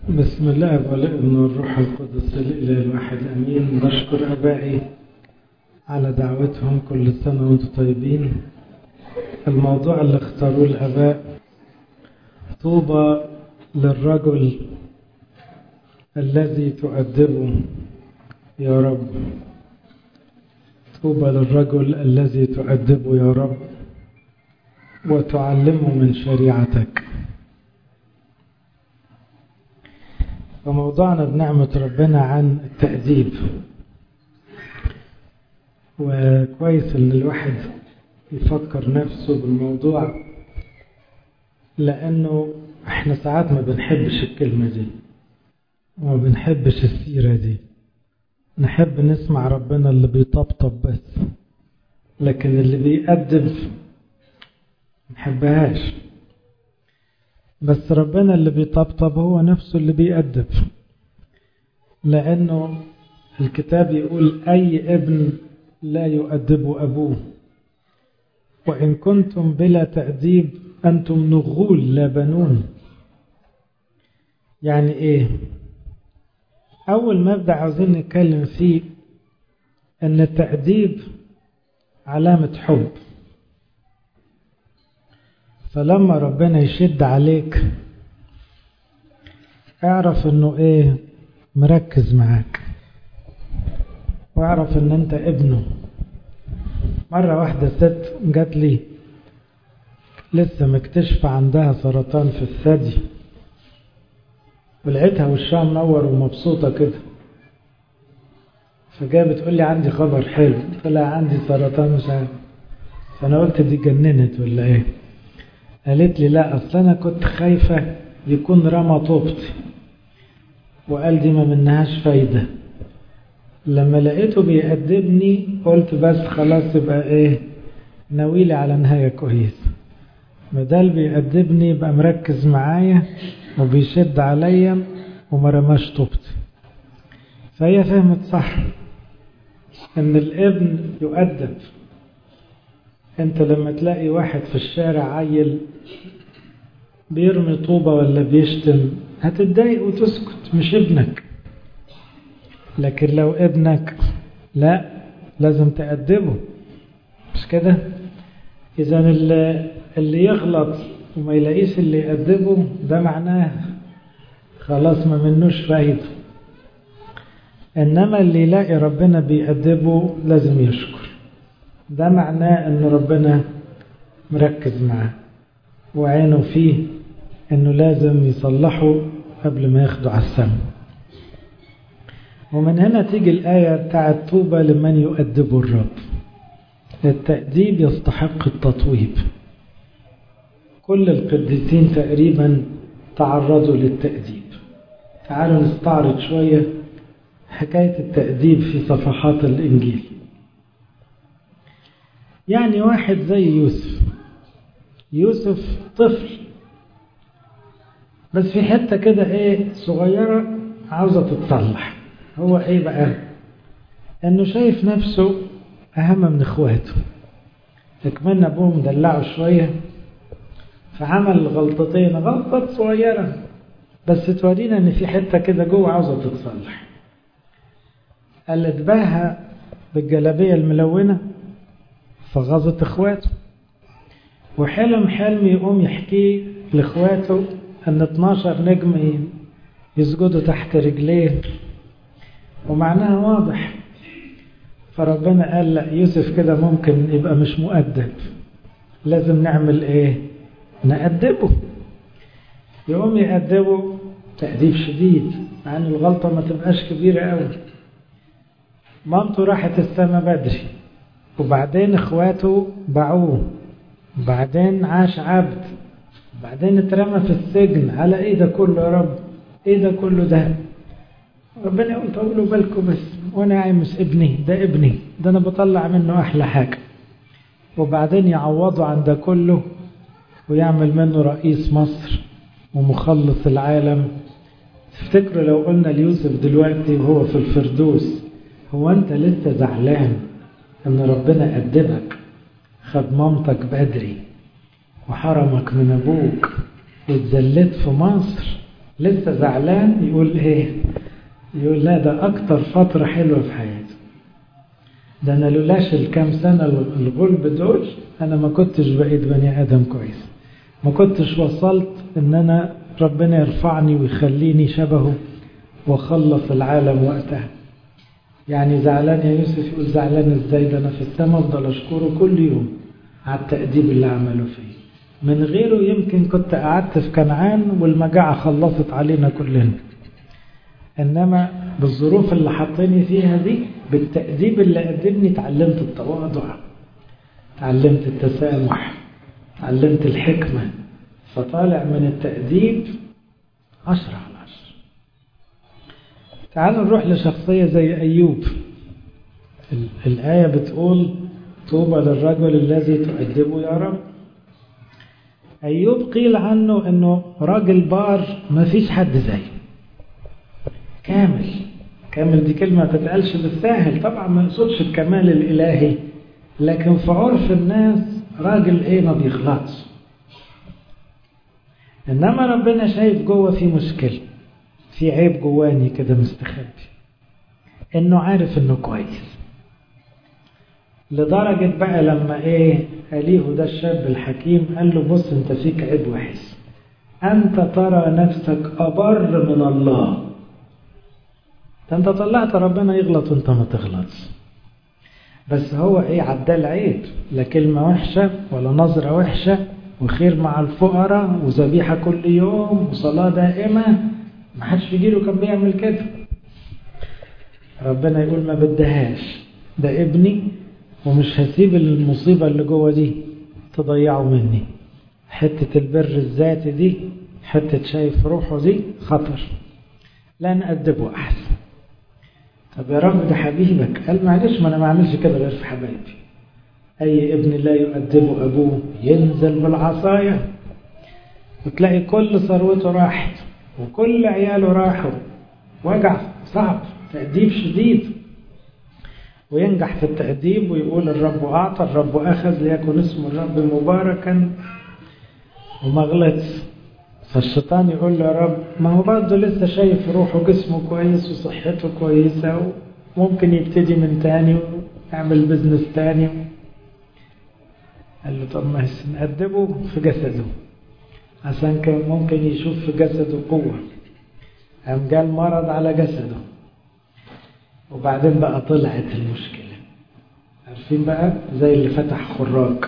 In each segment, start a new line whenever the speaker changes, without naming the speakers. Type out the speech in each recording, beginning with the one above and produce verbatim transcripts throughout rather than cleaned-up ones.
بسم الله والابن والروح القدس الإله الواحد أمين. بشكر أبائي على دعوتهم، كل سنة وانتم طيبين. الموضوع اللي اختاروه الآباء: طوبى للرجل الذي تؤدبه يا رب. طوبى للرجل الذي تؤدبه يا رب وتعلمه من شريعتك. وموضوعنا بنعمة ربنا عن التأديب، وكويس ان الواحد يفكر نفسه بالموضوع، لانه احنا ساعات ما بنحبش الكلمة دي وما بنحبش السيرة دي. نحب نسمع ربنا اللي بيطبطب بس، لكن اللي بيأدب نحبهاش. بس ربنا اللي بيطبطب هو نفسه اللي بيأدب، لأنه الكتاب يقول: أي ابن لا يؤدب أبوه، وإن كنتم بلا تأديب أنتم نغول لا بنون. يعني إيه؟ أول مبدأ عاوزين نتكلم فيه أن التأديب علامة حب. فلما ربنا يشد عليك اعرف انه ايه، مركز معاك، واعرف ان انت ابنه. مرة واحدة ست جات لي لسه مكتشفة عندها سرطان في الثدي، ولقيتها وشها منور ومبسوطة كده، فجاء بتقول لي: عندي خبر حلو، طلع عندي سرطان مش عارف. فانا قلت دي جننت ولا ايه؟ قالت لي: لا، اصل انا كنت خايفة يكون رمى طوبتي وقال دي ما منهاش فايدة. لما لقيته بيأدبني قلت بس خلاص، يبقى ايه، ناويلي على نهاية كويس. بدل بيأدبني يبقى مركز معايا وبيشد عليا وما رماش طوبتي. فهي فهمت صح ان الابن يؤدب. انت لما تلاقي واحد في الشارع عيل بيرمي طوبة ولا بيشتم هتتضايق وتسكت، مش ابنك. لكن لو ابنك، لا، لازم تأدبه، مش كده؟ اذا اللي, اللي يغلط وما يلاقيش اللي يأدبه ده معناه خلاص ما منوش فايدة. انما اللي يلاقي ربنا بيأدبه لازم يشكر، ده معناه ان ربنا مركز معاه وعينه فيه، انه لازم يصلحه قبل ما ياخده على السما. ومن هنا تيجي الآية بتاعت: طوبى لمن يؤدب الرب. التأديب يستحق التطويب. كل القديسين تقريبا تعرضوا للتأديب. تعالوا نستعرض شوية حكاية التأديب في صفحات الإنجيل. يعني واحد زي يوسف يوسف طفل، بس في حتة كده ايه صغيرة عاوزة تتصلح. هو ايه بقى؟ انه شايف نفسه اهم من اخواته، اكملنا ابوه مدلعه شوية، فعمل غلطتين، غلطة صغيرة بس تورينا ان في حتة كده جوه عاوزة تتصلح. قال اتباهى بالجلابية الملونة فغضت اخواته، وحلم حلم يقوم يحكيه لاخواته ان اتناشر نجم يسجدوا تحت رجليه، ومعناها واضح. فربنا قال: لا، يوسف كده ممكن يبقى مش مؤدب، لازم نعمل ايه؟ نأدبه. يقوم يأدبه تأديب شديد، مع ان الغلطة ما تبقاش كبيرة قوي. مامته راحت السما بدري، وبعدين اخواته باعوه، وبعدين عاش عبد، وبعدين اترمى في السجن. على ايه ده كله يا رب؟ ايه ده كله ده؟ ربنا يقول: طولوا بالكم بس، وانا عايمس ابني، ده ابني، ده انا بطلع منه احلى حاجة. وبعدين يعوضوا عن ده كله ويعمل منه رئيس مصر ومخلص العالم. تفتكروا لو قلنا ليوسف دلوقتي وهو في الفردوس: هو انت لسه زعلان ان ربنا أدبك، خد مامتك بدري وحرمك من ابوك واتذلت في مصر، لسه زعلان يقول ايه؟ يقول لا ده اكتر فترة حلوة في حياتي، ده انا لولاش الكام سنة الغلب دول انا ما كنتش بقيت بني ادم كويس، ما كنتش وصلت ان انا ربنا يرفعني ويخليني شبهه وخلص العالم وقتها. يعني زعلان يا يوسف، يقول زعلان ازاي؟ ده انا في السماء افضل اشكره كل يوم على التأديب اللي عمله فيه، من غيره يمكن كنت قعدت في كنعان والمجاعة خلصت علينا كلنا، انما بالظروف اللي حطيني فيها دي بالتأديب اللي قدمني تعلمت التواضع، تعلمت التسامح، تعلمت الحكمة، فطالع من التأديب عشرة على عشرة. تعالوا نروح لشخصية زي أيوب. الآية بتقول طوبى للرجل الذي تؤدبه يا رب. أيوب قيل عنه أنه راجل بار ما فيش حد زيه، كامل. كامل دي كلمة تتقالش بالساهل طبعا، ما يقصدش الكمال الإلهي، لكن في عرف الناس راجل ايه ما بيخلصش. انما ربنا شايف جوه في مشكلة، في عيب جواني كده مستخبي، انه عارف انه كويس، لدرجة بقى لما ايه أليه ده الشاب الحكيم قال له بص انت فيك عيب وحش، انت ترى نفسك أبر من الله، انت طلعت ربنا يغلط وانت ما تغلطش. بس هو ايه عدال عيب، لا كلمة وحشة ولا نظرة وحشة، وخير مع الفقراء وذبيحة كل يوم وصلاة دائمة، ما حدش يجيله كان بيعمل كده. ربنا يقول ما بدهاش، ده ابني ومش هسيب المصيبة اللي جوه دي تضيعه مني. حتة البر الذاتي دي، حتة شايف روحه دي خطر، لا نأدبه أحسن. طب يا رب ده حبيبك، قال معلش ما أنا ما أعملش كده غير في حبايبي. أي ابن لا يؤدبه أبوه ينزل بالعصاية، وتلاقي كل ثروته راحت وكل عياله راحوا، وجع صعب، تأديب شديد، وينجح في التأديب ويقول الرب أعطى الرب أخذ ليكن اسم الرب مباركا وما غلطش. فالشيطان يقول له يا رب ما هو برضه لسه شايف روحه جسمه كويس وصحته كويسة وممكن يبتدي من تاني ويعمل بزنس تاني. قال له طب ما نأدبه في جسده عشان كان ممكن يشوف في جسده قوة، قام جال مرض على جسده، وبعدين بقى طلعت المشكلة. عارفين بقى زي اللي فتح خراج،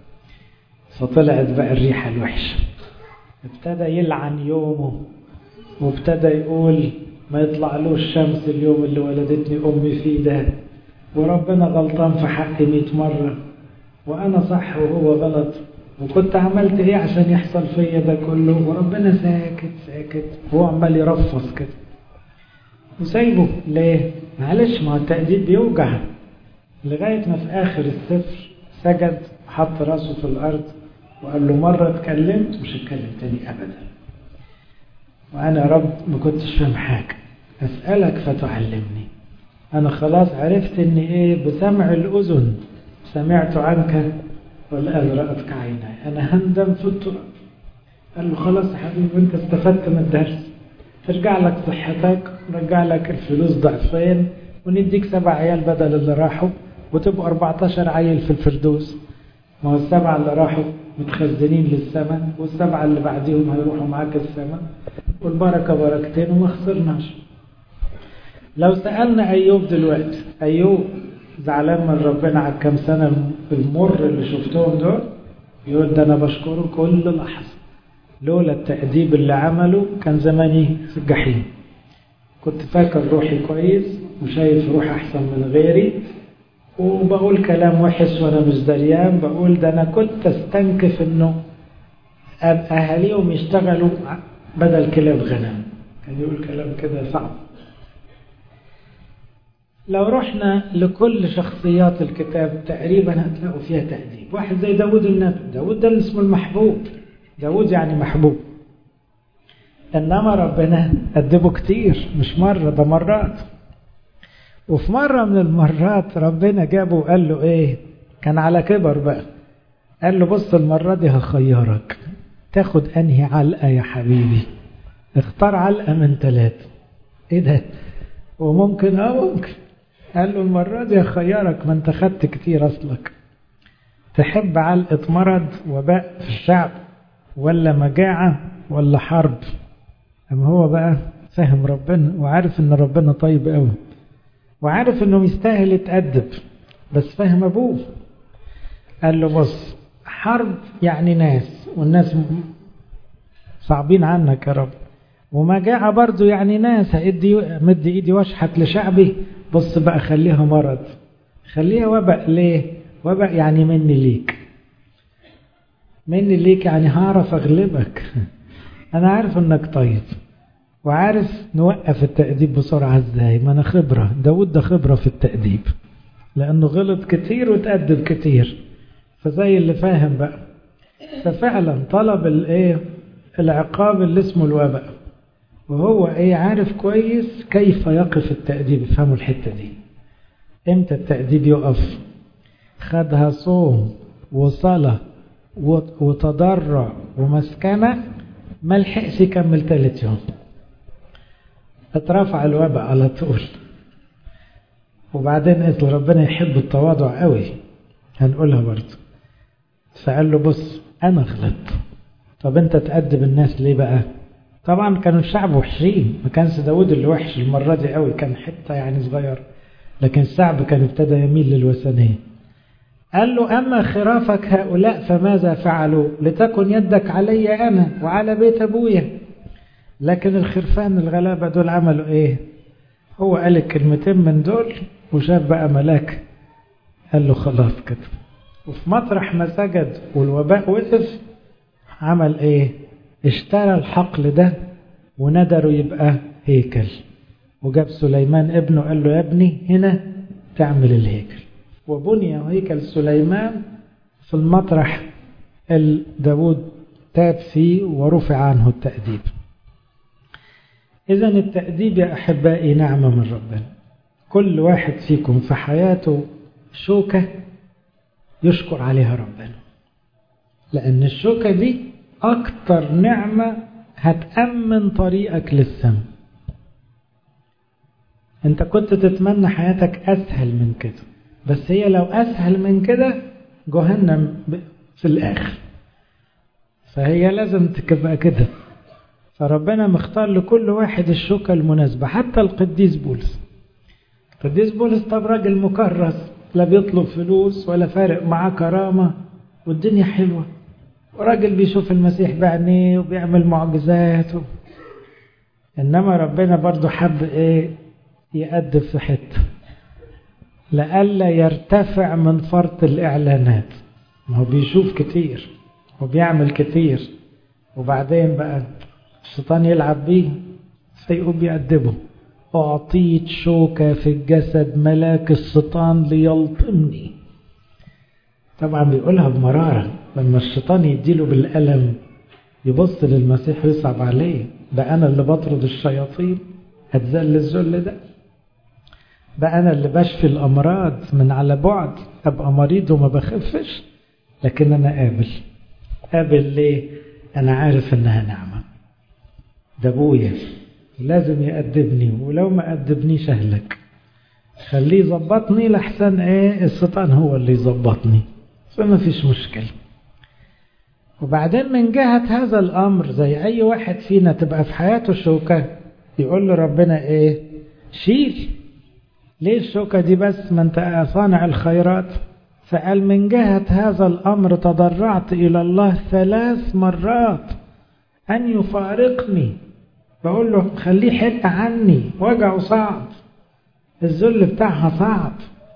فطلعت بقى الريحة الوحشة، ابتدى يلعن يومه وابتدى يقول ما يطلع له الشمس اليوم اللي ولدتني أمي فيه ده، وربنا غلطان في حقي مئة مرة، وأنا صح وهو غلط، وكنت عملت ايه عشان يحصل فيا ده كله، وربنا ساكت ساكت وهو عمال يرفض كده وسايبه. ليه؟ معلش ما هو التأديب بيوجع. لغاية ما في آخر السفر سجد وحط راسه في الأرض وقال له مرة اتكلمت مش هتكلم تاني أبدا، وأنا يا رب ما كنتش فاهم حاجة، أسألك فتعلمني. أنا خلاص عرفت إن إيه بسمع الأذن سمعت عنك والآن رأتك عيناي، أنا هندم في التراب. قال له خلاص يا حبيبي أنت استفدت من الدرس، ترجع لك صحتك ورجع لك الفلوس ضعفين، ونديك سبع عيال بدل اللي راحوا وتبقوا أربعتاشر عيل في الفردوس. ما هو السبعة اللي راحوا متخزنين للسماء، والسبعة اللي بعديهم هيروحوا معاك السماء، والبركة بركتين وما خسرناش. لو سألنا أيوب دلوقتي، أيوب زعلان من ربنا على كم سنة المر اللي شفتهم دول؟ يقول ده أنا بشكره كل لحظة، لولا التأديب اللي عمله كان زماني في الجحيم. كنت فاكر روحي كويس وشايف روح أحسن من غيري، وبقول كلام وحش وأنا مش دريان، بقول ده أنا كنت استنكف إنه أهاليهم يشتغلوا بدل كلاب غنم. كان يقول كلام كده صعب. لو رحنا لكل شخصيات الكتاب تقريبا هتلاقوا فيها تأديب. واحد زي داود النبي، داود ده اسمه المحبوب، داود يعني محبوب، إنما ربنا أدبه كتير، مش مرة ده مرات. وفي مرة من المرات ربنا جابه وقال له إيه، كان على كبر بقى، قال له بص المرة دي هخيرك، تاخد أنهي علقة يا حبيبي، اختار علقة من ثلاثة. ايه ده؟ وممكن اه ممكن. قال له المرة دي اخيرك، ما انت خدت كتير اصلك. تحب علقة مرض وباء في الشعب ولا مجاعة ولا حرب؟ اما هو بقى فاهم ربنا وعارف ان ربنا طيب قوي، وعارف انه يستاهل يتأدب، بس فاهم ابوه. قال له بص، حرب يعني ناس، والناس صعبين عنك يا رب، ومجاعة برضو يعني ناس، هادي مد ايدي واشحت لشعبي. بص بقى خليها مرض، خليها وباء. ليه؟ وباء يعني مني ليك، مني ليك يعني هعرف اغلبك. انا عارف انك طيب، وعارف نوقف التأديب بسرعة ازاي. ما انا خبرة، داود ده خبرة في التأديب لانه غلط كتير وتأدب كتير، فزي اللي فاهم بقى. ففعلا طلب الايه العقاب اللي اسمه الوباء، وهو ايه عارف كويس كيف يقف التأديب. افهموا الحتة دي، امتى التأديب يقف؟ خدها صوم وصلاة وتضرع ومسكنة، ما لحقش يكمل ثالث يوم، اترفع الوباء على طول. وبعدين قلت ربنا يحب التواضع قوي، هنقولها برضه. فقال له بص انا غلطت، طب انت تأدب الناس ليه بقى؟ طبعا كانوا الشعب وحشين، ما كانش داود اللي وحش المرة دي قوي، كان حتة يعني صغير، لكن الشعب كان ابتدى يميل للوثنية. قال له أما خرافك هؤلاء فماذا فعلوا؟ لتكن يدك علي أنا وعلى بيت أبويا. لكن الخرفان الغلابة دول عملوا إيه؟ هو قال الكلمتين من دول وشاف بقى ملاك، قال له خلاص كده. وفي مطرح ما سجد والوباء وقف، عمل إيه؟ اشترى الحقل ده وندره يبقى هيكل، وجاب سليمان ابنه قال له يا ابني هنا تعمل الهيكل. وبني هيكل سليمان في المطرح اللي داود تاب فيه ورفع عنه التأديب. إذن التأديب يا أحبائي نعمة من ربنا. كل واحد فيكم في حياته شوكة يشكر عليها ربنا، لأن الشوكة دي أكتر نعمة هتأمن طريقك للسماء. أنت كنت تتمنى حياتك أسهل من كده، بس هي لو أسهل من كده جهنم في الآخر، فهي لازم تبقى كده. فربنا مختار لكل واحد الشوكة المناسبة. حتى القديس بولس، القديس بولس طب راجل مكرس، لا بيطلب فلوس ولا فارق معاه كرامة، والدنيا حلوة، وراجل بيشوف المسيح بعينيه وبيعمل معجزات و... إنما ربنا برضو حب إيه يأدب في حته، لألا يرتفع من فرط الإعلانات. ما هو بيشوف كتير وبيعمل كتير، وبعدين بقى الشيطان يلعب بيه فيقوم يأدبه. أعطيت شوكة في الجسد ملاك الشيطان ليلطمني. طبعا بيقولها بمرارة، لما الشيطان يديله بالألم يبص للمسيح ويصعب عليه، بقى أنا اللي بطرد الشياطين هتذل الذل ده، بقى أنا اللي بشفي الأمراض من على بعد، أبقى مريض وما بخفش، لكن أنا قابل. قابل ليه؟ أنا عارف أنها نعمة، ده أبويا لازم يأدبني، ولو ما أدبنيش أهلك، خليه يظبطني لحسن إيه الشيطان هو اللي يظبطني، فما فيش مشكلة. وبعدين من جهة هذا الأمر زي أي واحد فينا تبقى في حياته شوكة، يقول له ربنا إيه؟ شيل. ليه الشوكة دي بس؟ ما أنت صانع الخيرات. فقال من جهة هذا الأمر تضرعت إلى الله ثلاث مرات أن يفارقني. بقول له خليه حق عني، وجعه صعب، الذل بتاعها صعب.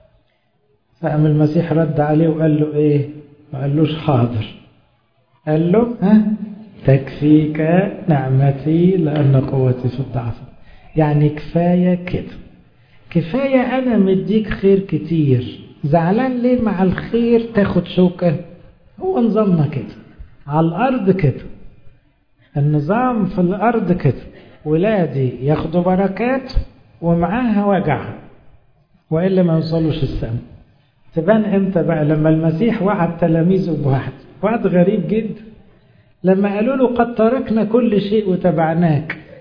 فقام المسيح رد عليه وقال له إيه؟ ما قالوش حاضر، قال له ها تكفيك نعمتي لأن قوتي في الضعف. يعني كفاية كده، كفاية أنا مديك خير كتير، زعلان ليه مع الخير تاخد شوكة؟ هو نظامنا كده على الأرض كده، النظام في الأرض كده، ولادي ياخدوا بركات ومعاها وجع، وإلا ما يوصلوش السماء. تبان امتى بقى؟ لما المسيح وعد تلاميذه بواحد وعد غريب جدا، لما قالوا له قد تركنا كل شيء وتبعناك،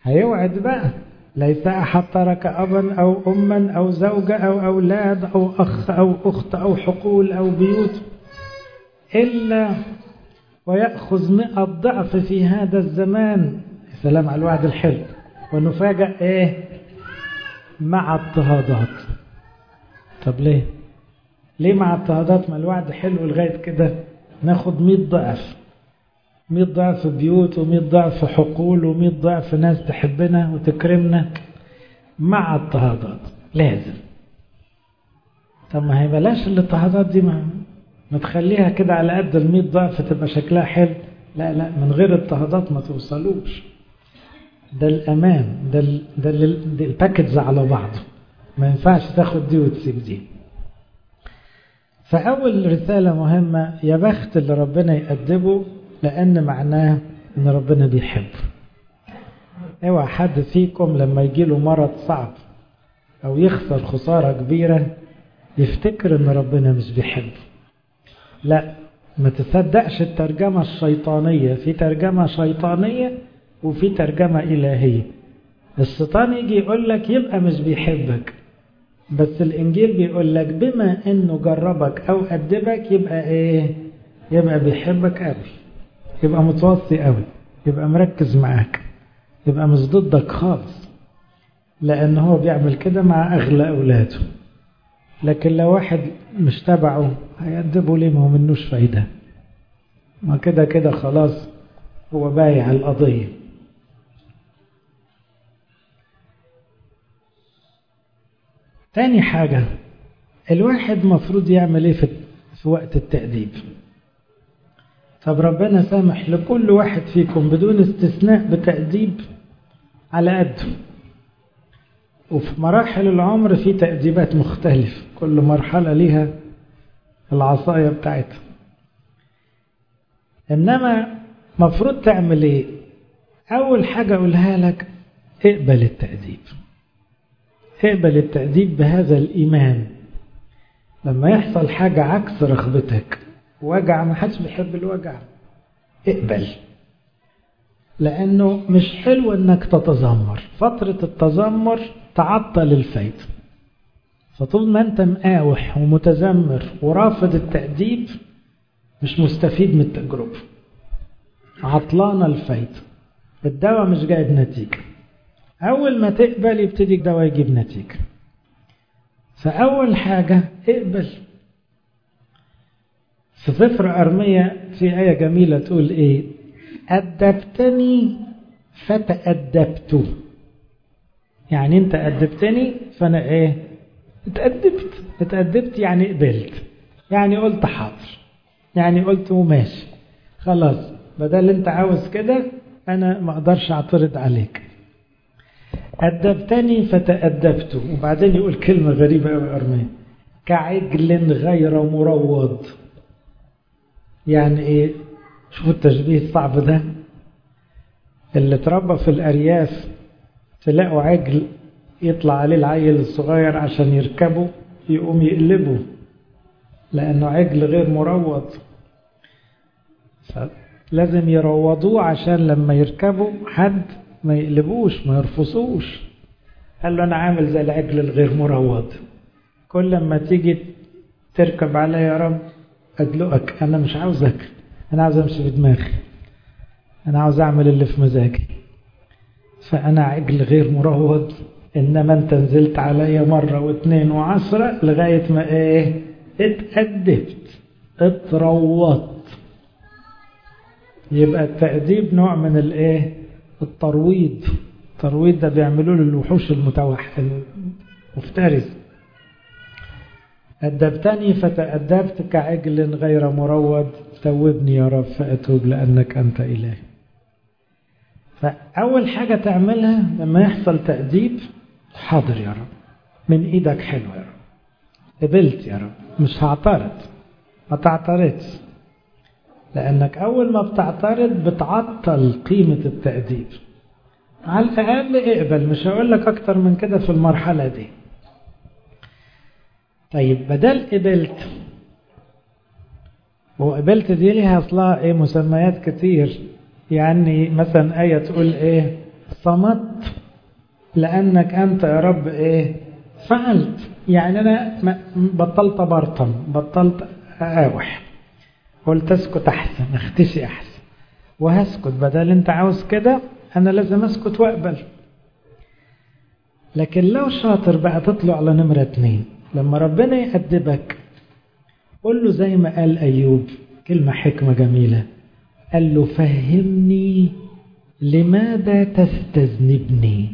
هيوعد بقى ليس أحد ترك أبا أو أما أو زوجة أو أولاد أو أخ أو أخت أو حقول أو بيوت إلا ويأخذ مئة ضعف في هذا الزمان. سلام على الوعد الحلو. ونفاجأ إيه؟ مع اضطهادات. طب ليه؟ ليه مع اضطهادات؟ ما الوعد حلو لغاية كده. ناخد مئة ضعف، مئة ضعف بيوت ومئة ضعف حقول ومئة ضعف ناس تحبنا وتكرمنا مع اضطهادات. لازم. طب ما هي بلاش الاضطهادات دي، ما, ما تخليها كده على قد المئة ضعف تبقى شكلها حلو. لا لا، من غير اضطهادات ما توصلوش. ده الأمان، ده, ال... ده, ال... ده الباكتز على بعضه، ما ينفعش تاخد دي وتسيب دي. فأول رسالة مهمة، يا بخت اللي ربنا يقدمه، لأن معناه إن ربنا بيحب. اوعى حد فيكم لما يجيله مرض صعب أو يخسر خسارة كبيرة يفتكر إن ربنا مش بيحب. لا، ما تصدقش الترجمة الشيطانية. في ترجمة شيطانية وفي ترجمة إلهية. الشيطان يجي يقول لك يبقى مش بيحبك، بس الإنجيل بيقول لك بما إنه جربك أو أدبك يبقى إيه؟ يبقى بيحبك قوي، يبقى متوصي قوي، يبقى مركز معاك، يبقى مش ضدك خالص، لأن هو بيعمل كده مع أغلى أولاده. لكن لو واحد مش تبعه هيأدبه ليه؟ ما هو منوش فايدة، ما كده كده خلاص هو بايع القضية. تاني حاجة، الواحد مفروض يعمل ايه في, في وقت التأديب؟ طب ربنا سامح لكل واحد فيكم بدون استثناء بتأديب على قده، وفي مراحل العمر في تأديبات مختلفة، كل مرحلة ليها العصاية بتاعتها. إنما مفروض تعمل ايه؟ أول حاجة أقولها لك، اقبل التأديب. اقبل التأديب بهذا الإيمان. لما يحصل حاجة عكس رغبتك، وجع، ما حدش بيحب الوجع، اقبل، لأنه مش حلو أنك تتذمر. فترة التذمر تعطل الفايدة. فطول ما أنت مقاوح ومتذمر ورافض التأديب مش مستفيد من التجربة، عطلان الفايدة، الدواء مش جايب نتيجة. أول ما تقبل يبتدي الدواء يجيب نتيجة. فأول حاجة اقبل. في سفر أرميا في آية جميلة تقول إيه؟ أدبتني فتأدبت. يعني أنت أدبتني فأنا إيه؟ اتأدبت. اتأدبت يعني قبلت، يعني قلت حاضر، يعني قلت وماشي خلاص، بدل أنت عاوز كده أنا ما أقدرش أعترض عليك. أدبتني فتأدبت. وبعدين يقول كلمة غريبة أوي أرميا، كعجل غير مروض. يعني إيه؟ شوفوا التشبيه الصعب ده. اللي تربى في الأرياف تلاقوا عجل يطلع عليه العيل الصغير عشان يركبه يقوم يقلبه، لأنه عجل غير مروض، لازم يروضوه عشان لما يركبوا حد ما يقلبوش ما يرفصوش. قال له أنا عامل زي العجل الغير مروض، كل لما تيجي تركب علي يا رب أدلقك، أنا مش عاوزك، أنا عاوز أمشي بدماغي، أنا عاوز أعمل اللي في مزاجي، فأنا عجل غير مروض. إنما أنت نزلت علي مرة واثنين وعشرة لغاية ما إيه؟ اتأدبت، اتروضت. يبقى التأديب نوع من الإيه؟ الترويض. الترويض ده بيعملوه للوحوش المتوحش المفترس. أدبتني فتأدبت كعجل غير مروض، توبني يا رب فأتوب لأنك أنت إلهي. فأول حاجة تعملها لما يحصل تأديب، حاضر يا رب، من إيدك حلو يا رب، قبلت يا رب، مش هعترض، ما تعترضش، لأنك أول ما بتعترض بتعطل قيمة التأديب. على الأقل اقبل، مش هقول لك أكتر من كده في المرحلة دي. طيب بدل قبلت، وقبلت دي ليها أصلها إيه؟ مسميات كتير. يعني مثلا آية تقول إيه؟ صمت لأنك أنت يا رب إيه فعلت. يعني أنا بطلت برطم، بطلت أقاوح، قلت اسكت أحسن، اختشي أحسن، وهسكت بدل أنت عاوز كده، أنا لازم أسكت وأقبل. لكن لو شاطر بقى تطلع على نمرة اتنين، لما ربنا يأدبك قل له زي ما قال أيوب كلمة حكمة جميلة، قال له فهمني لماذا تستذنبني،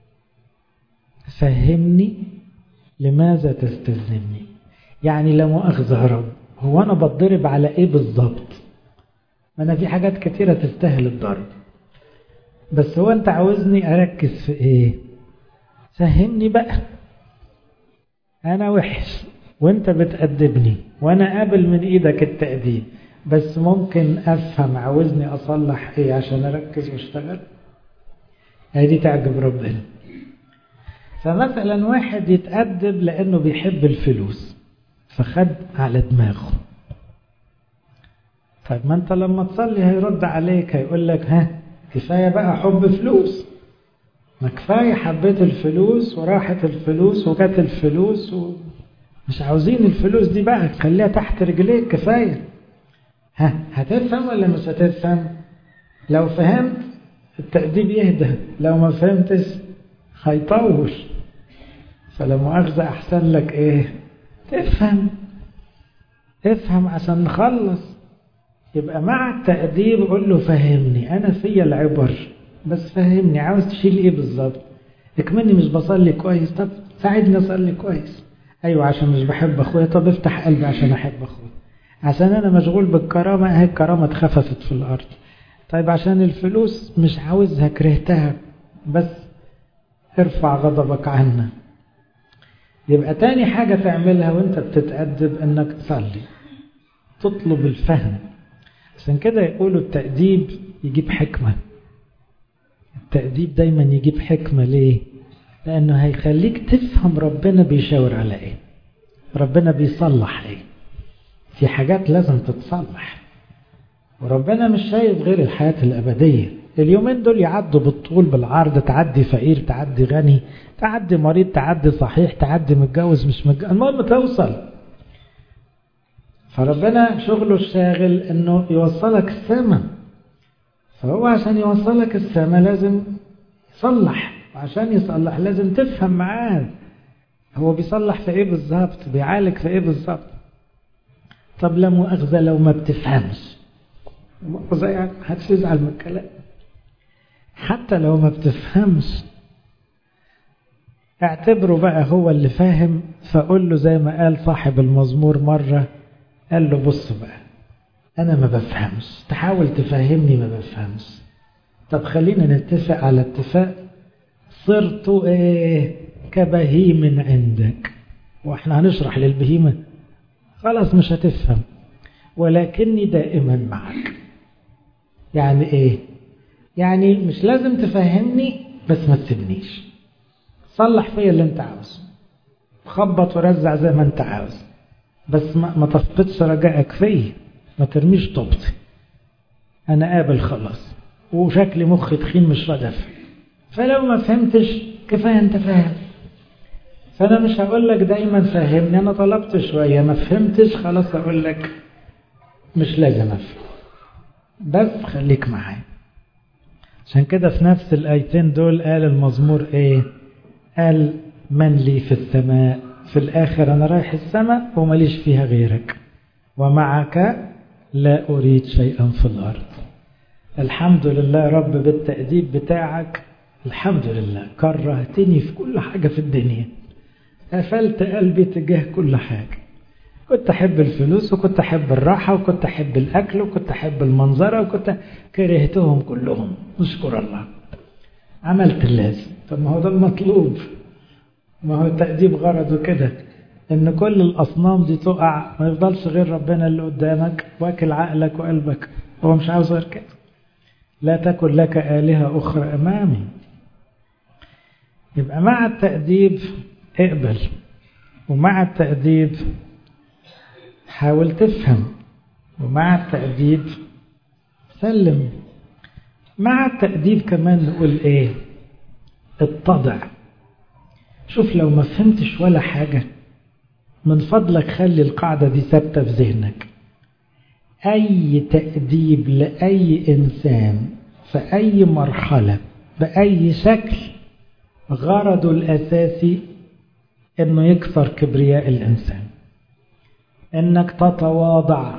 فهمني لماذا تستذنبني. يعني لا مؤاخذة يا رب، هو أنا بتضرب على إيه بالظبط؟ ما أنا في حاجات كتيرة تستاهل الضرب، بس هو أنت عاوزني أركز في إيه؟ فهمني بقى، أنا وحش وأنت بتأدبني وأنا قابل من إيدك التأديب، بس ممكن أفهم عاوزني أصلح إيه عشان أركز واشتغل. هذه تعجب ربنا. فمثلا واحد يتأدب لأنه بيحب الفلوس فخد على دماغه، طيب ما أنت لما تصلي هيرد عليك هيقول لك ها كفاية بقى حب فلوس، ما كفاية حبيت الفلوس وراحت الفلوس وجت الفلوس ومش عاوزين الفلوس دي بقى، خليها تحت رجليك كفاية. ها هتفهم ولا مش هتفهم؟ لو فهمت التأديب يهدى، لو ما فهمتش هيطول. فلا مؤاخذة أحسن لك إيه؟ تفهم، افهم عشان نخلص. يبقى مع التأديب قول له فهمني، أنا فيا العبر بس فهمني، عاوز تشيل إيه بالظبط؟ اكمني مش بصلي كويس، طب ساعدني أصلي كويس. أيوة عشان مش بحب أخويا، طب افتح قلبي عشان أحب أخويا. عشان أنا مشغول بالكرامة، أهي الكرامة اتخففت في الأرض. طيب عشان الفلوس مش عاوزها كرهتها، بس ارفع غضبك عنا. يبقى تاني حاجة تعملها وانت بتتأدب انك تصلي، تطلب الفهم. عشان كده يقولوا التأديب يجيب حكمة. التأديب دايما يجيب حكمة. ليه؟ لأنه هيخليك تفهم ربنا بيشاور على ايه، ربنا بيصلح ايه. في حاجات لازم تتصلح، وربنا مش شايف غير الحياة الأبدية. اليومين دول يعدوا بالطول بالعرض، تعدي فقير تعدي غني، تعدي مريض تعدي صحيح، تعدي متجوز مش متجوز، المهم توصل. فربنا شغله الشاغل انه يوصلك السماء، فهو عشان يوصلك السماء لازم يصلح، وعشان يصلح لازم تفهم معاه هو بيصلح في ايه بالظبط، بيعالج في ايه بالظبط. طب لا مؤاخذة لو ما بتفهمش، مؤاخذة يعني هتزعل من الكلام، حتى لو ما بتفهمش اعتبره بقى هو اللي فاهم. فقول له زي ما قال صاحب المزمور مرة، قال له بص بقى أنا ما بفهمش، تحاول تفهمني ما بفهمش. طب خلينا نتفق على اتفاق، صرت ايه كبهيم عندك، واحنا هنشرح للبهيمة خلاص مش هتفهم، ولكني دائما معك. يعني ايه؟ يعني مش لازم تفهمني بس ما تسيبنيش، صلح فيا اللي انت عاوزه، خبط ورزع زي ما انت عاوز، بس ما, ما تفقدش رجائك فيا، ما ترميش طوبتي. انا قابل خلاص، وشكلي مخي تخين مش ردف، فلو ما فهمتش كفايه انت فاهم. فانا مش هقول لك دايما فهمني، انا طلبت شويه ما فهمتش خلاص اقول لك مش لازم افهم، بس خليك معايا. عشان كده في نفس الايتين دول قال المزمور ايه؟ قال من لي في السماء، في الاخر انا رايح السماء ومليش فيها غيرك، ومعك لا اريد شيئا في الارض. الحمد لله رب بالتأديب بتاعك، الحمد لله كرهتني في كل حاجة في الدنيا، قفلت قلبي تجاه كل حاجة. كنت أحب الفلوس، وكنت أحب الراحة، وكنت أحب الأكل، وكنت أحب المنظرة، وكنت كرهتهم كلهم. نشكر الله، عملت اللازم. طب ما هو ده المطلوب، ما هو التأديب غرضه كده، إن كل الأصنام دي تقع، ما يفضلش غير ربنا اللي قدامك واكل عقلك وقلبك. هو مش عاوز غير كده، لا تكن لك آلهة أخرى أمامي. يبقى مع التأديب اقبل، ومع التأديب حاول تفهم، ومع التأديب سلم. مع التأديب كمان نقول ايه؟ اتضع. شوف لو ما فهمتش ولا حاجة من فضلك خلي القاعدة دي ثابتة في ذهنك. أي تأديب لأي إنسان في أي مرحلة بأي شكل غرضه الأساسي إنه يكسر كبرياء الإنسان، إنك تتواضع،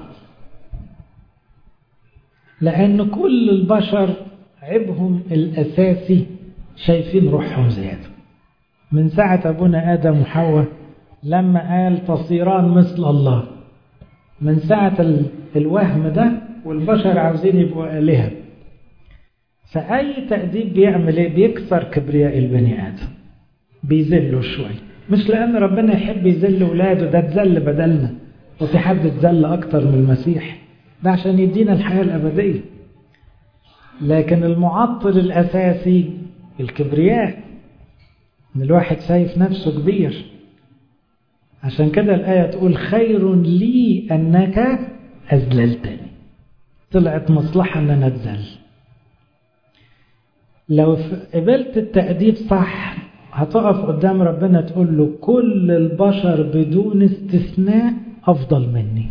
لأن كل البشر عيبهم الأساسي شايفين روحهم زيادة. من ساعة أبونا آدم وحواء لما قال تصيران مثل الله، من ساعة الوهم ده والبشر عاوزين يبقوا آلهة. فأي تأديب بيعمل إيه؟ بيكسر كبرياء البني آدم، بيذله شوي. مش لأن ربنا يحب يذل ولاده، ده اتذل بدلنا، وفي حد اتذل أكتر من المسيح، ده عشان يدينا الحياة الأبدية. لكن المعطل الأساسي الكبرياء، إن الواحد شايف نفسه كبير. عشان كده الآية تقول خير لي أنك أذللتني. طلعت مصلحة أن أنا أتذل. لو قبلت التأديب صح هتقف قدام ربنا تقول له كل البشر بدون استثناء أفضل مني.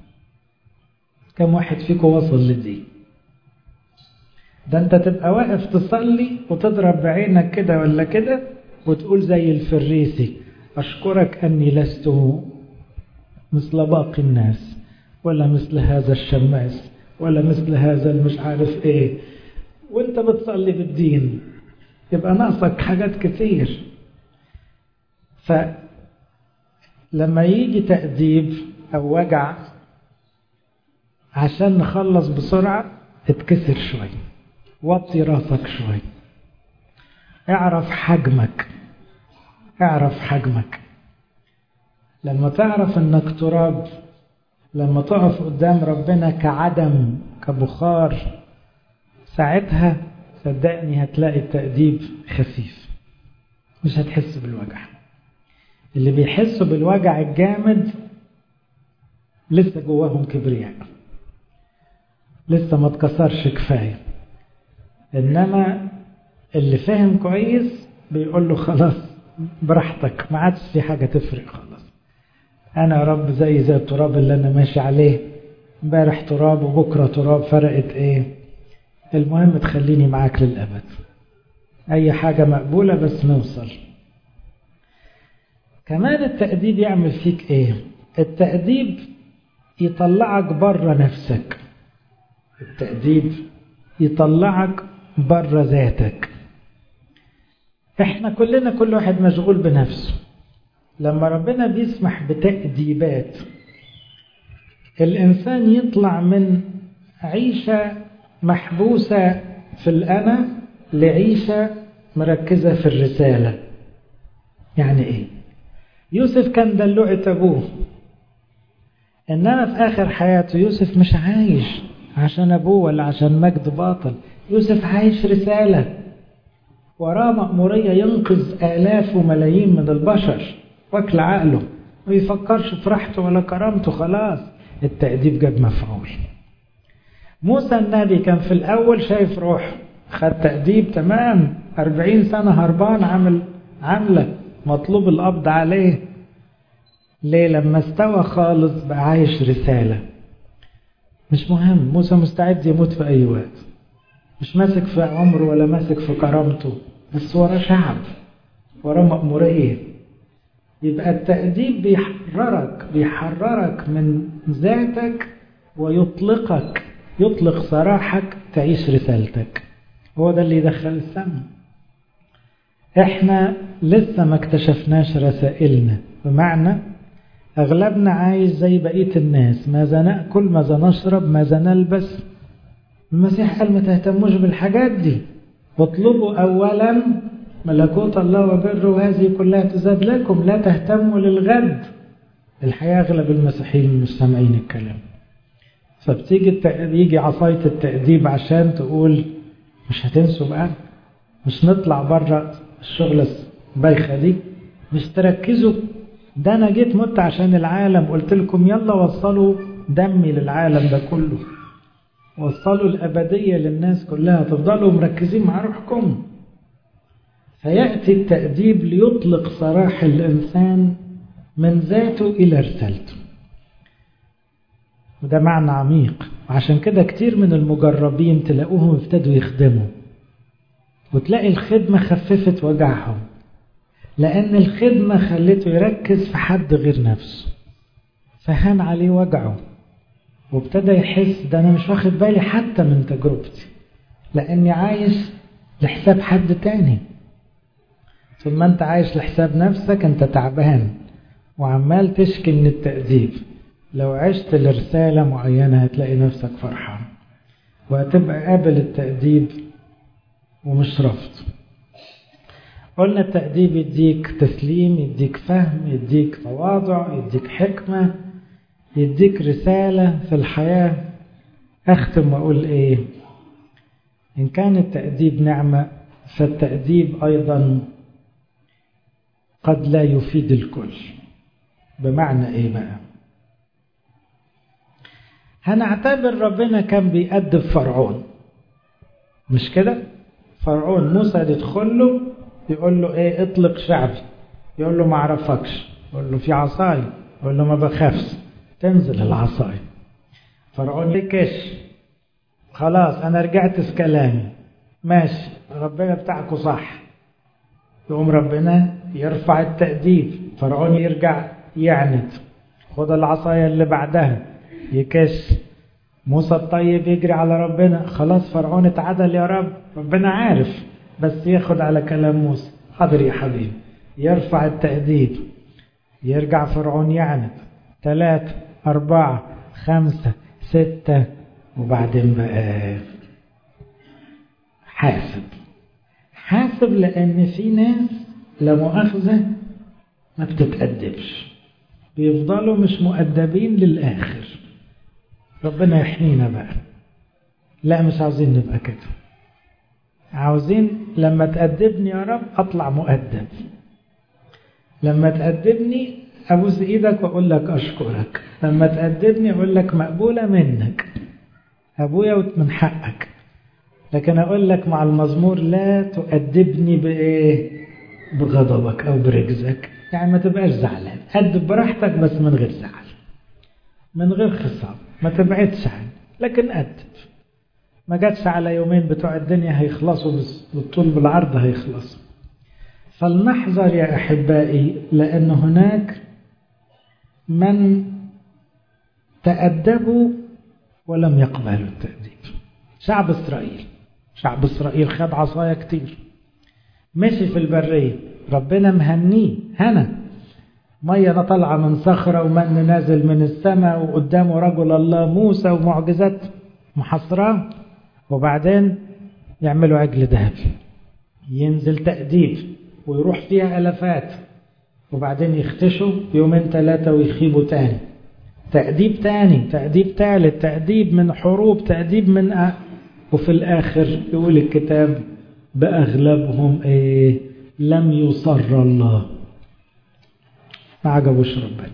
كم واحد فيكم وصل لدي؟ ده أنت تبقى واقف تصلي وتضرب بعينك كده ولا كده وتقول زي الفريسي أشكرك أني لست مثل باقي الناس، ولا مثل هذا الشماس، ولا مثل هذا المش عارف إيه، وانت بتصلي بالدين يبقى ناقصك حاجات كتير. فلما يجي تأديب أو وجع عشان نخلص بسرعة اتكسر شوي، وطي راسك شوي، اعرف حجمك، اعرف حجمك. لما تعرف انك تراب، لما تقف قدام ربنا كعدم كبخار، ساعتها صدقني هتلاقي التأديب خفيف، مش هتحس بالوجع. اللي بيحسوا بالوجع الجامد لسه جواهم كبرياء، لسه ما اتكسرش كفاية. انما اللي فهم كويس بيقول له خلاص براحتك، ما عادش في حاجة تفرق خلاص. انا يا رب زي زي التراب اللي انا ماشي عليه، امبارح تراب وبكرة تراب، فرقت ايه؟ المهم تخليني معاك للأبد. أي حاجة مقبولة بس نوصل. كمان التأديب يعمل فيك إيه؟ التأديب يطلعك بره نفسك، التأديب يطلعك بره ذاتك. إحنا كلنا كل واحد مشغول بنفسه. لما ربنا بيسمح بتأديبات الإنسان يطلع من عيشة محبوسة في الأنا لعيشة مركزة في الرسالة. يعني إيه؟ يوسف كان دلوعة أبوه، إنما في آخر حياته يوسف مش عايش عشان أبوه ولا عشان مجد باطل. يوسف عايش رسالة، وراه مأمورية ينقذ آلاف وملايين من البشر، واكل عقله ما يفكرش في راحته ولا كرامته. خلاص التأديب جاب مفعول. موسى النبي كان في الأول شايف روحه، خد تأديب تمام، أربعين سنة هربان، عمل عملة مطلوب القبض عليه. ليه؟ لما استوى خالص بقى عايش رسالة. مش مهم، موسى مستعد يموت في أي وقت، مش ماسك في عمره ولا ماسك في كرامته، بس وراه شعب، وراه مأمورية. يبقى التأديب بيحررك بيحررك من ذاتك ويطلقك، يطلق سراحك تعيش رسالتك. هو ده اللي يدخل السماء. احنا لسه ما اكتشفناش رسائلنا، بمعنى اغلبنا عايش زي بقية الناس، ماذا نأكل، ماذا نشرب، ماذا نلبس. المسيح قال ما تهتموش بالحاجات دي، واطلبوا اولا ملكوت الله وبره وهذه كلها تزاد لكم، لا تهتموا للغد. الحقيقة اغلب المسيحيين مش سامعين الكلام، فبتيجي يجي عصاية التأديب عشان تقول مش هتنسوا بقى، مش نطلع بره الشغلة بايخة دي، مش تركزوا. ده أنا جيت مت عشان العالم، قلت لكم يلا وصلوا دمي للعالم ده كله، وصلوا الأبدية للناس كلها، تفضلوا مركزين مع روحكم. فيأتي التأديب ليطلق سراح الإنسان من ذاته إلى رسالته. وده معنى عميق، وعشان كده كتير من المجربين تلاقوهم ابتدوا يخدموا، وتلاقي الخدمة خففت وجعهم، لأن الخدمة خلته يركز في حد غير نفسه، فهان عليه وجعه، وابتدى يحس ده أنا مش واخد بالي حتى من تجربتي، لأني عايش لحساب حد تاني. ثم أنت عايش لحساب نفسك أنت تعبان وعمال تشكي من التأديب. لو عشت لرسالة معينة هتلاقي نفسك فرحان، وهتبقى قابل التأديب ومش رفض. قلنا التأديب يديك تسليم، يديك فهم، يديك تواضع، يديك حكمة، يديك رسالة في الحياة. أختم وأقول إيه؟ إن كان التأديب نعمة، فالتأديب أيضا قد لا يفيد الكل. بمعنى إيه بقى؟ هنعتبر ربنا كان بيأدب فرعون، مش كده؟ فرعون موسى يدخل له يقول له إيه؟ اطلق شعبي. يقول له ما عرفكش، يقول له في عصاي، يقول له ما بخافش، تنزل العصاي. فرعون يكش، خلاص أنا رجعت في كلامي، ماشي ربنا بتاعكوا صح. يقوم ربنا يرفع التأديب، فرعون يرجع يعند، خد العصاية اللي بعدها، يكش. موسى الطيب يجري على ربنا، خلاص فرعون اتعدل يا رب، ربنا عارف بس ياخد على كلام موسى، حاضر يا حبيبي. يرفع التأديب، يرجع فرعون يعند، ثلاثة أربعة خمسة ستة، وبعدين بقى حاسب حاسب لأن في ناس لا مؤاخذة ما بتتأدبش، بيفضلوا مش مؤدبين للآخر. ربنا يحمينا بقى. لا مش عاوزين نبقى كده، عاوزين لما تأدبني يا رب أطلع مؤدب، لما تأدبني أبوس إيدك وأقول لك أشكرك، لما تأدبني أقول لك مقبولة منك أبويا ومن حقك. لكن أقول لك مع المزمور لا تؤدبني بإيه؟ بغضبك أو برجزك، يعني ما تبقاش زعلان، أدب براحتك بس من غير زعل، من غير خصام، ما تبعدش عنه، لكن أدب. ما جاتش على يومين بتوع الدنيا هيخلصوا بالطول بالعرض هيخلصوا. فلنحذر يا أحبائي، لأن هناك من تأدبوا ولم يقبلوا التأديب. شعب إسرائيل شعب إسرائيل خد عصايا كتير، مشي في البرية، ربنا مهنيه هنا، مية طالعة من صخرة ومن نازل من السماء، وقدامه رجل الله موسى ومعجزات محصرة، وبعدين يعملوا عجل ذهب، ينزل تأديب ويروح فيها ألفات، وبعدين يختشوا يومين ثلاثة ويخيبوا تاني، تأديب تاني، تأديب تالت، تأديب من حروب، تأديب من أ... وفي الآخر يقول الكتاب بأغلبهم إيه؟ لم يصر الله، ما عجبوش ربنا،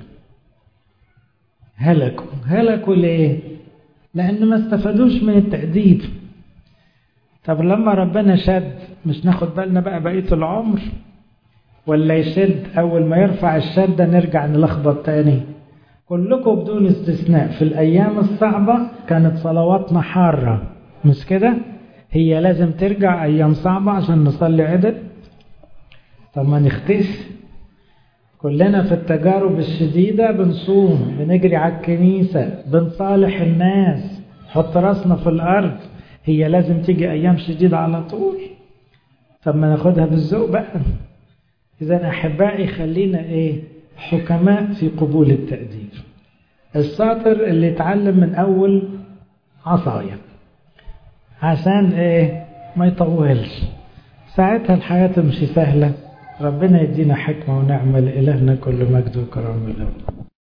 هلكوا. هلكوا ليه؟ لأن ما استفادوش من التأديب. طب لما ربنا شد مش ناخد بالنا بقى بقية العمر؟ ولا يشد أول ما يرفع الشدة نرجع نلخبط تاني؟ كلكم بدون استثناء في الأيام الصعبة كانت صلواتنا حارة، مش كده؟ هي لازم ترجع أيام صعبة عشان نصلي عدل؟ طب ما نختش؟ كلنا في التجارب الشديدة بنصوم، بنجري على الكنيسة، بنصالح الناس، حط راسنا في الأرض. هي لازم تيجي أيام شديدة على طول؟ طب ما ناخدها بالذوق بقى. إذن أحبائي خلينا إيه؟ حكماء في قبول التأديب. الشاطر اللي يتعلم من أول عصاية عشان إيه؟ ما يطولش، ساعتها الحياة تمشي سهلة. ربنا يدينا حكمة ونعمة، لإلهنا كل مجد وكرم له.